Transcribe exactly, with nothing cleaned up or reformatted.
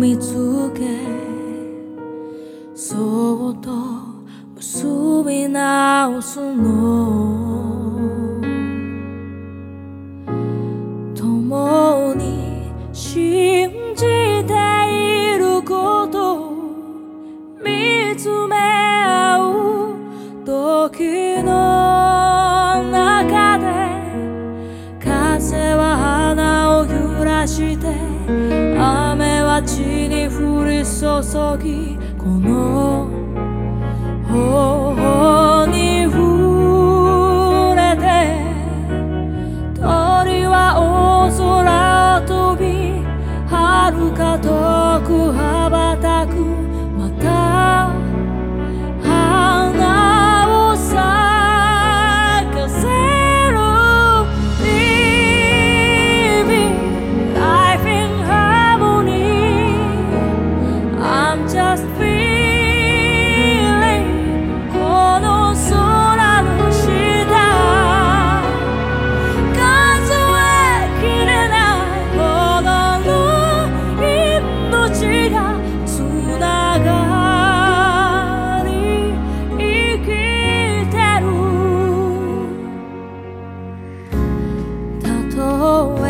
見つけそっと結び直すの共に信じていること見つめ合う時の中で風は花を揺らして雨は地に降り注ぎこの頬に触れて鳥は大空を飛び遥か遠く羽ばたくまた花を咲かせる Living life in harmony I'm just feeling この空の下数えきれないほどの命がつながり生きてるたとえ